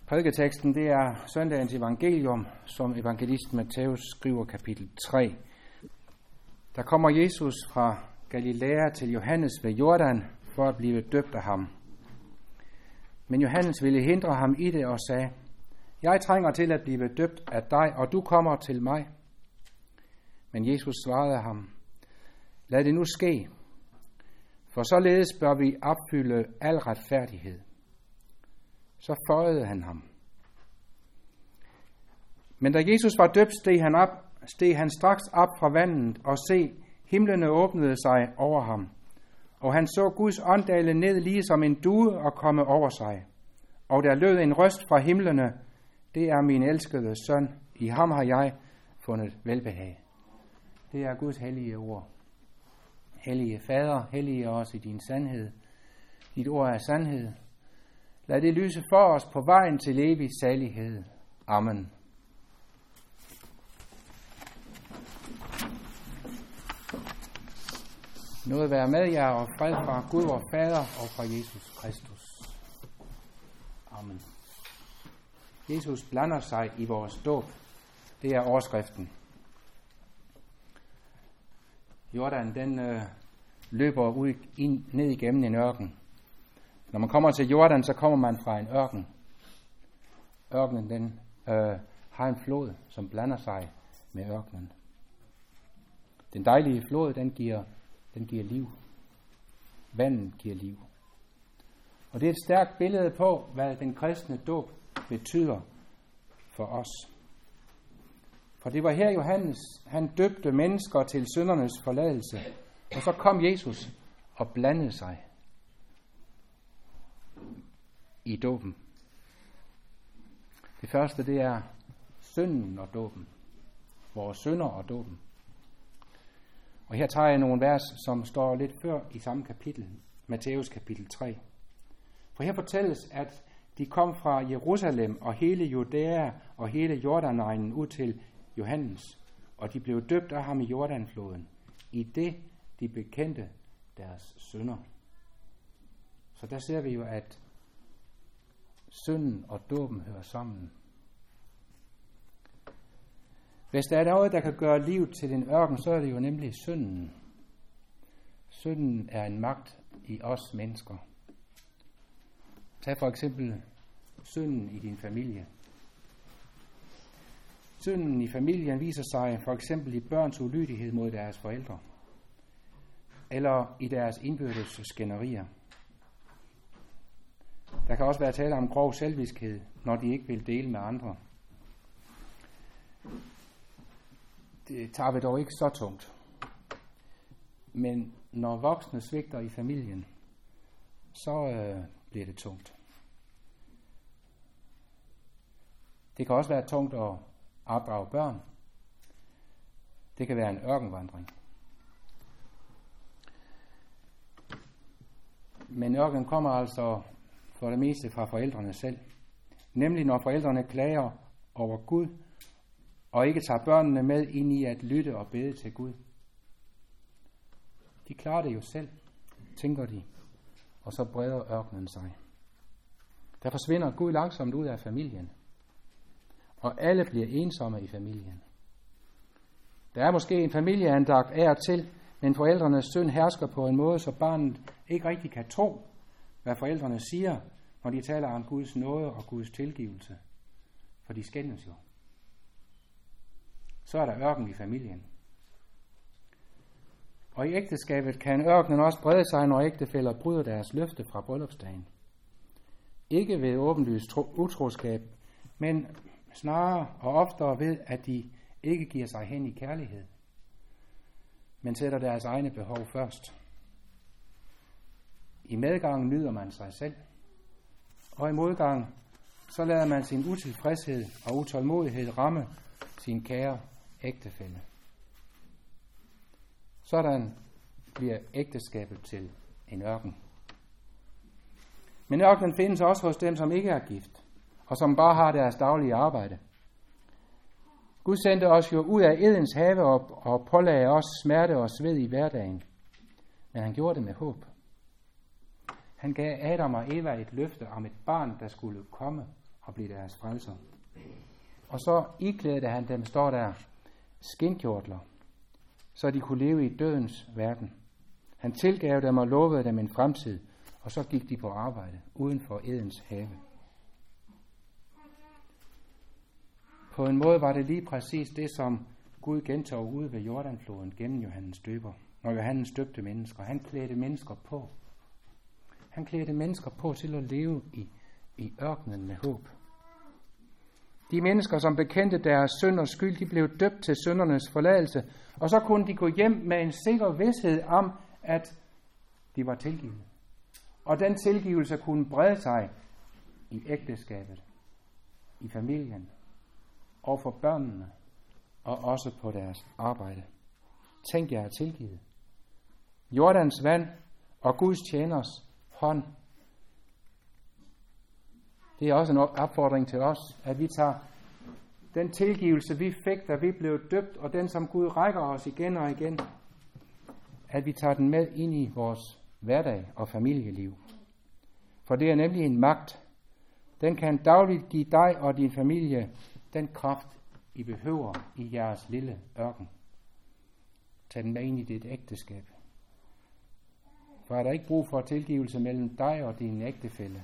Prædiketeksten, det er søndagens evangelium, som evangelisten Matthæus skriver kapitel 3. Der kommer Jesus fra Galilea til Johannes ved Jordan for at blive døbt af ham. Men Johannes ville hindre ham i det og sagde, jeg trænger til at blive døbt af dig, og du kommer til mig. Men Jesus svarede ham, lad det nu ske, for således bør vi opfylde al retfærdighed. Så føjede han ham. Men da Jesus var døbt, steg han straks op fra vandet, og se, himlene åbnede sig over ham. Og han så Guds ånd dale ned lige som en due og komme over sig. Og der lød en røst fra himlene, det er min elskede søn, i ham har jeg fundet velbehag. Det er Guds hellige ord. Hellige Fader, hellige os i din sandhed. Dit ord er sandhed. Lad det lyse for os på vejen til evig salighed. Amen. Noget være med jer og fred fra Gud vor Fader og fra Jesus Kristus. Amen. Jesus blander sig i vores dåb. Det er overskriften. Jordan, den løber ned igennem en ørken. Når man kommer til Jordan, så kommer man fra en ørken. Ørkenen, den har en flod, som blander sig med ørkenen. Den dejlige flod, den giver liv. Vandet giver liv. Og det er et stærkt billede på, hvad den kristne dåb betyder for os. For det var her Johannes, han døbte mennesker til syndernes forladelse. Og så kom Jesus og blandede sig i dåben. Det første, det er synden og dåben. Vores synder og dåben. Og her tager jeg nogle vers, som står lidt før i samme kapitel, Matthæus kapitel 3. For her fortælles, at de kom fra Jerusalem og hele Judæa og hele Jordanegnen ud til Johannes, og de blev døbt af ham i Jordanfloden, i det de bekendte deres synder. Så der ser vi jo, at synden og dåben hører sammen. Hvis der er noget, der kan gøre livet til en ørken, så er det jo nemlig synden. Synden er en magt i os mennesker. Tag for eksempel synden i din familie. Synden i familien viser sig for eksempel i børns ulydighed mod deres forældre, eller i deres indbyrdes skænderier. Der kan også være tale om grov selvviskhed, når de ikke vil dele med andre. Det tager vi dog ikke så tungt. Men når voksne svigter i familien, så bliver det tungt. Det kan også være tungt at opdrage børn. Det kan være en ørkenvandring. Men ørken kommer altså for det meste fra forældrene selv. Nemlig når forældrene klager over Gud, og ikke tager børnene med ind i at lytte og bede til Gud. De klarer det jo selv, tænker de, og så breder ørkenen sig. Der forsvinder Gud langsomt ud af familien, og alle bliver ensomme i familien. Der er måske en familieandagt af og til, men forældrenes synd hersker på en måde, så barnet ikke rigtig kan tro, hvad forældrene siger, når de taler om Guds nåde og Guds tilgivelse. For de skændes jo. Så er der ørken i familien. Og i ægteskabet kan ørkenen også brede sig, når ægtefæller bryder deres løfte fra bryllupsdagen. Ikke ved åbenlyst utroskab, men snarere og oftere ved, at de ikke giver sig hen i kærlighed, men sætter deres egne behov først. I medgang nyder man sig selv, og i modgang så lader man sin utilfredshed og utålmodighed ramme sin kære ægtefælle. Sådan bliver ægteskabet til en ørken. Men ørkenen findes også hos dem, som ikke er gift, og som bare har deres daglige arbejde. Gud sendte os jo ud af Edens have og pålagde os smerte og sved i hverdagen. Men han gjorde det med håb. Han gav Adam og Eva et løfte om et barn, der skulle komme og blive deres frelser. Og så iklædte han dem, står der, skinkjortler, så de kunne leve i dødens verden. Han tilgav dem og lovede dem en fremtid, og så gik de på arbejde uden for Edens have. På en måde var det lige præcis det, som Gud gentog ude ved Jordanfloden gennem Johannes Døber, når Johannes døbte mennesker. Han klædte mennesker på. Han klædte mennesker på til at leve i ørkenen med håb. De mennesker, som bekendte deres synd og skyld, de blev døbt til syndernes forladelse, og så kunne de gå hjem med en sikker vished om, at de var tilgivet. Og den tilgivelse kunne brede sig i ægteskabet, i familien, og for børnene, og også på deres arbejde. Tænk, jeg er tilgivet. Jordans vand og Guds tjeners hånd. Det er også en opfordring til os, at vi tager den tilgivelse, vi fik, da vi blev døbt, og den, som Gud rækker os igen og igen, at vi tager den med ind i vores hverdag og familieliv. For det er nemlig en magt. Den kan dagligt give dig og din familie den kraft, I behøver i jeres lille ørken. Tag den med ind i dit ægteskab. For er der ikke brug for tilgivelse mellem dig og din ægtefælle?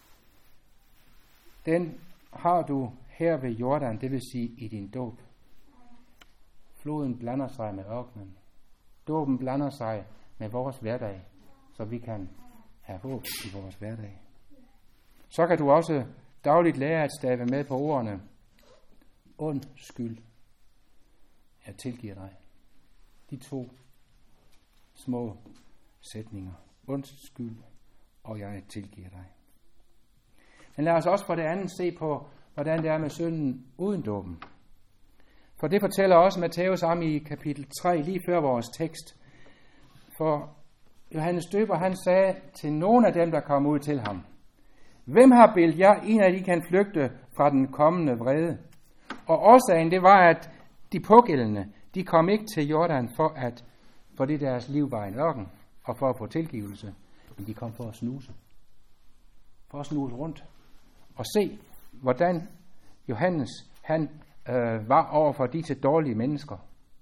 Den har du her ved Jordan, det vil sige i din dåb. Floden blander sig med ørkenen. Dåben blander sig med vores hverdag, så vi kan have håb i vores hverdag. Så kan du også dagligt lære at stave med på ordene. Undskyld, jeg tilgiver dig. De 2 små sætninger. Undskyld, og jeg tilgiver dig. Men lad os også for det andet se på, hvordan det er med synden uden dåben. For det fortæller også Matthæus om i kapitel 3, lige før vores tekst. For Johannes Døber, han sagde til nogle af dem, der kom ud til ham, hvem har bildt jer, en af de kan flygte fra den kommende vrede? Og årsagen, det var, at de pågældende, de kom ikke til Jordan fordi deres liv var en ørken, og for at få tilgivelse, men de kom for at snuse. For at snuse rundt. Og se, hvordan Johannes, han var over for disse dårlige mennesker.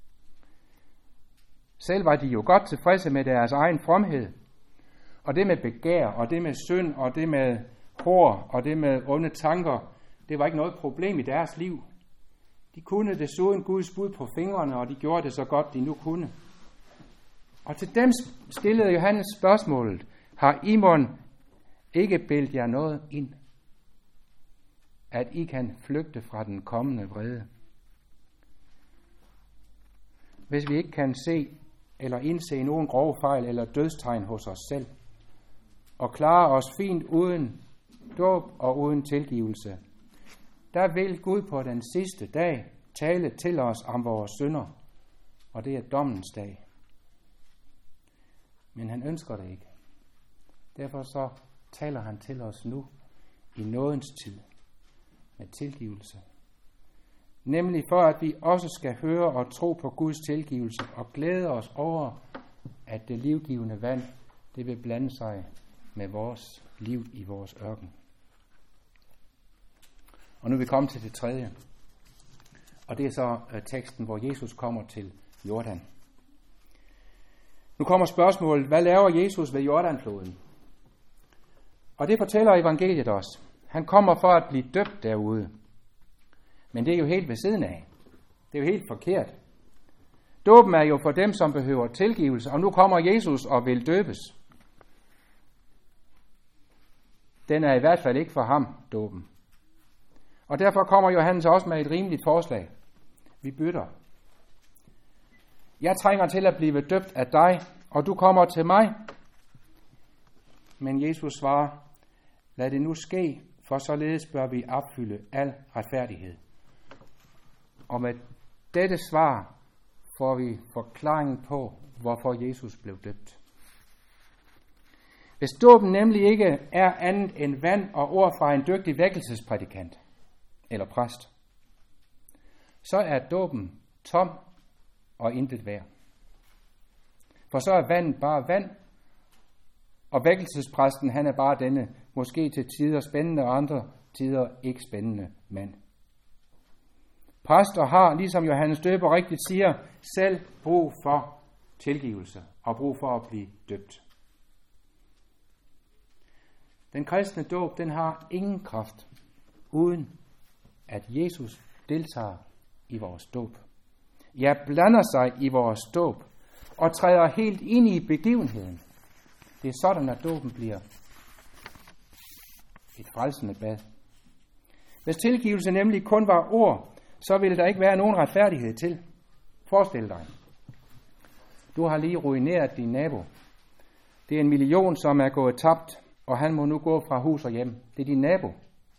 Selv var de jo godt tilfredse med deres egen fromhed. Og det med begær, og det med synd, og det med hår, og det med onde tanker, det var ikke noget problem i deres liv. De kunne desuden Guds bud på fingrene, og de gjorde det så godt, de nu kunne. Og til dem stillede Johannes spørgsmålet, har Imon ikke bildt jer noget ind, at I kan flygte fra den kommende vrede? Hvis vi ikke kan se eller indse nogen grove fejl eller dødstegn hos os selv, og klare os fint uden dåb og uden tilgivelse, der vil Gud på den sidste dag tale til os om vores synder, og det er dommens dag. Men han ønsker det ikke. Derfor så taler han til os nu i nådens tid med tilgivelse. Nemlig for, at vi også skal høre og tro på Guds tilgivelse og glæde os over, at det livgivende vand, det vil blande sig med vores liv i vores ørken. Og nu er vi kommet til det tredje. Og det er så teksten, hvor Jesus kommer til Jordan. Nu kommer spørgsmålet, hvad laver Jesus ved Jordanfloden? Og det fortæller evangeliet os. Han kommer for at blive døbt derude. Men det er jo helt ved siden af. Det er jo helt forkert. Dåben er jo for dem, som behøver tilgivelse, og nu kommer Jesus og vil døbes. Den er i hvert fald ikke for ham, dåben. Og derfor kommer Johannes også med et rimeligt forslag. Vi bytter. Jeg trænger til at blive døbt af dig, og du kommer til mig. Men Jesus svarer, lad det nu ske, for således bør vi opfylde al retfærdighed. Og med dette svar får vi forklaringen på, hvorfor Jesus blev døbt. Hvis dåben nemlig ikke er andet end vand og ord fra en dygtig vækkelsesprædikant eller præst, så er dåben tom og intet værd. For så er vandet bare vand, og vækkelsespræsten han er bare denne, måske til tider spændende og andre tider ikke spændende mand. Præster har, ligesom Johannes Døber rigtigt siger, selv brug for tilgivelse og brug for at blive døbt. Den kristne dåb, den har ingen kraft, uden at Jesus deltager i vores dåb. Ja, blander sig i vores dåb og træder helt ind i begivenheden. Det er sådan, at dåben bliver et frelsende bad. Hvis tilgivelse nemlig kun var ord, så ville der ikke være nogen retfærdighed til. Forestil dig. Du har lige ruineret din nabo. Det er 1 million, som er gået tabt, og han må nu gå fra hus og hjem. Det er din nabo.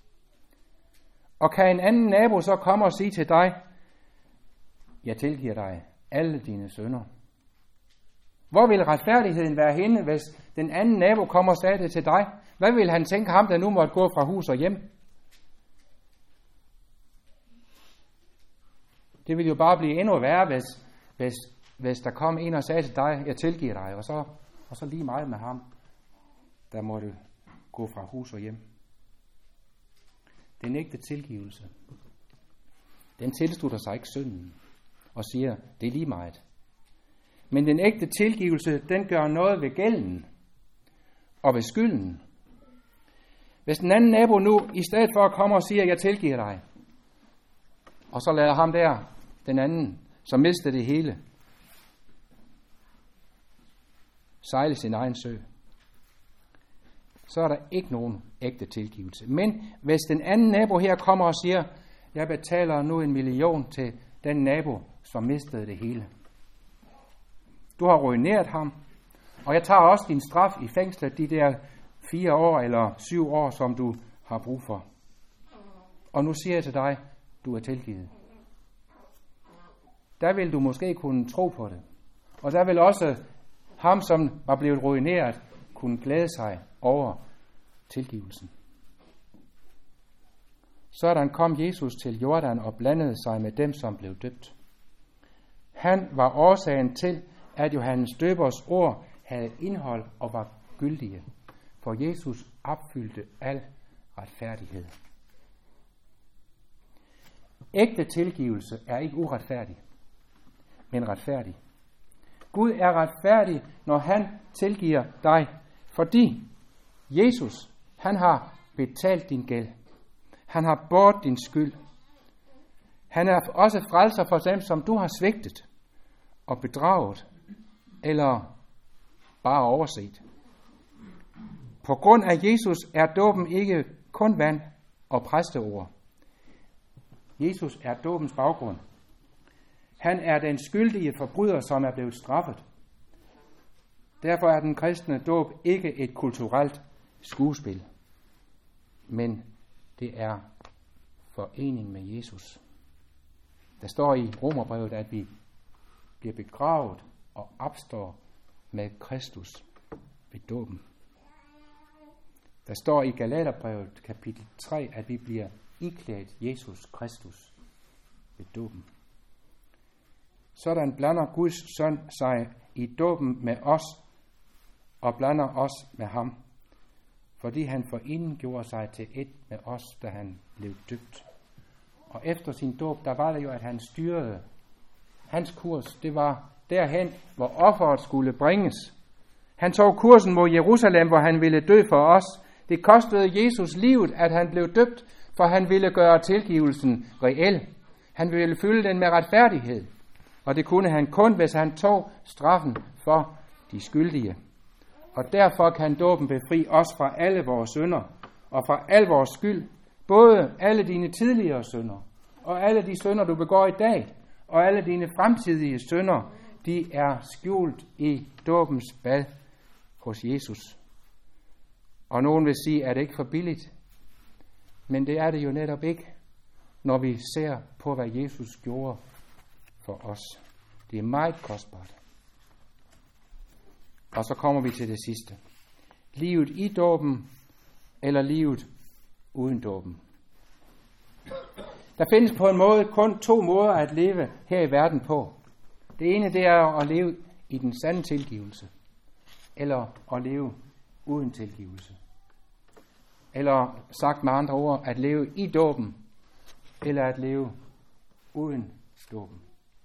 Og kan en anden nabo så komme og sige til dig, jeg tilgiver dig alle dine synder. Hvor vil retfærdigheden være henne, hvis den anden nabo kommer og sagde det til dig? Hvad vil han tænke ham, der nu måtte gå fra hus og hjem? Det vil jo bare blive endnu værre, hvis der kom en og sagde til dig, jeg tilgiver dig, og så lige meget med ham, der måtte gå fra hus og hjem. Den ægte tilgivelse, den tilslutter sig ikke synden og siger, det er lige meget. Men den ægte tilgivelse, den gør noget ved gælden og ved skylden. Hvis den anden nabo nu, i stedet for at komme og sige, jeg tilgiver dig, og så lader ham der, den anden, som mister det hele, sejle sin egen sø, så er der ikke nogen ægte tilgivelse. Men hvis den anden nabo her kommer og siger, jeg betaler nu 1 million til den nabo, som mistede det hele. Du har ruineret ham, og jeg tager også din straf i fængslet, de der 4 år eller 7 år, som du har brug for. Og nu siger jeg til dig, du er tilgivet. Der vil du måske kunne tro på det. Og der vil også ham, som var blevet ruineret, kunne glæde sig over tilgivelsen. Sådan kom Jesus til Jordan og blandede sig med dem, som blev døbt. Han var årsagen til, at Johannes Døbers ord havde indhold og var gyldige, for Jesus opfyldte al retfærdighed. Ægte tilgivelse er ikke uretfærdig, men retfærdig. Gud er retfærdig, når han tilgiver dig, fordi Jesus, han har betalt din gæld. Han har båret din skyld. Han er også frelser for dem, som du har svigtet og bedraget, eller bare overset. På grund af Jesus er dåben ikke kun vand og præsteord. Jesus er dåbens baggrund. Han er den skyldige forbryder, som er blevet straffet. Derfor er den kristne dåb ikke et kulturelt skuespil, men det er forening med Jesus. Der står i Romerbrevet, at vi bliver begravet og opstår med Kristus ved dåben. Der står i Galaterbrevet kapitel 3, at vi bliver iklædt Jesus Kristus ved dåben. Sådan blander Guds søn sig i dåben med os og blander os med ham, fordi han forinden gjorde sig til et med os, da han blev døbt. Og efter sin dåb, der var det jo, at han styrede. Hans kurs, det var derhen, hvor offeret skulle bringes. Han tog kursen mod Jerusalem, hvor han ville dø for os. Det kostede Jesus livet, at han blev døbt, for han ville gøre tilgivelsen reel. Han ville fylde den med retfærdighed. Og det kunne han kun, hvis han tog straffen for de skyldige. Og derfor kan dåben befri os fra alle vores synder og fra al vores skyld. Både alle dine tidligere synder og alle de synder, du begår i dag, og alle dine fremtidige synder, de er skjult i dåbens bad hos Jesus. Og nogen vil sige, at det ikke for billigt. Men det er det jo netop ikke, når vi ser på, hvad Jesus gjorde for os. Det er meget kostbart. Og så kommer vi til det sidste. Livet i dåben eller livet uden dåben. Der findes på en måde kun 2 måder at leve her i verden på. Det ene, det er at leve i den sande tilgivelse, eller at leve uden tilgivelse. eller sagt med andre ord, at leve i dåben, eller at leve uden dåben.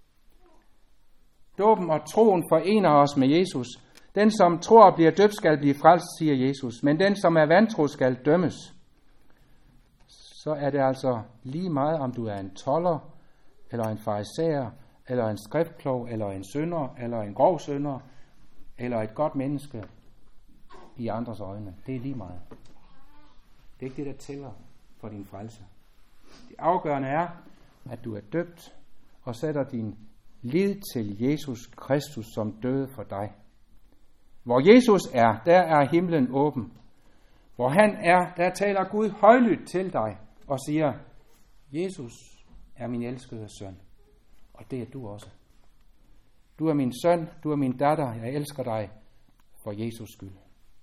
Dåben og troen forener os med Jesus. Den, som tror og bliver døbt, skal blive frelst, siger Jesus. Men den, som er vantro, skal dømmes. Så er det altså lige meget, om du er en tolder, eller en farisæer, eller en skriftklog, eller en synder, eller en grov synder, eller et godt menneske i andres øjne. Det er lige meget. Det er ikke det, der tæller for din frelse. Det afgørende er, at du er døbt og sætter din lid til Jesus Kristus, som døde for dig. Hvor Jesus er, der er himlen åben. Hvor han er, der taler Gud højlydt til dig og siger, Jesus er min elskede søn, og det er du også. Du er min søn, du er min datter, jeg elsker dig for Jesus skyld.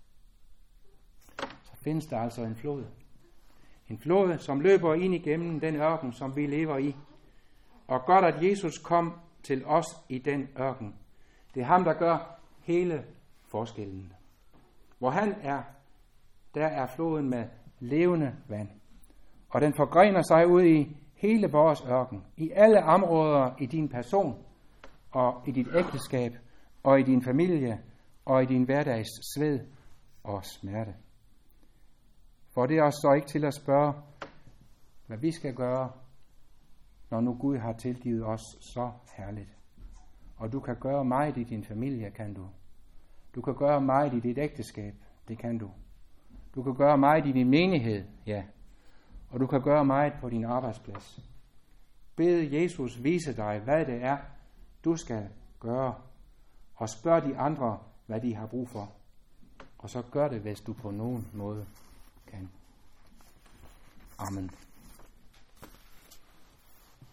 Så findes der altså en flod. En flod, som løber ind igennem den ørken, som vi lever i. Og godt, at Jesus kom til os i den ørken. Det er ham, der gør hele forskellen. Hvor han er, der er floden med levende vand. Og den forgrener sig ud i hele vores ørken. I alle områder i din person, og i dit ægteskab, og i din familie, og i din hverdags sved og smerte. For det er os så ikke til at spørge, hvad vi skal gøre, når nu Gud har tilgivet os så herligt. Og du kan gøre meget i din familie, kan du. Du kan gøre meget i dit ægteskab, det kan du. Du kan gøre meget i din menighed, ja. Og du kan gøre meget på din arbejdsplads. Bed Jesus vise dig, hvad det er, du skal gøre. Og spørg de andre, hvad de har brug for. Og så gør det, hvis du på nogen måde kan. Amen.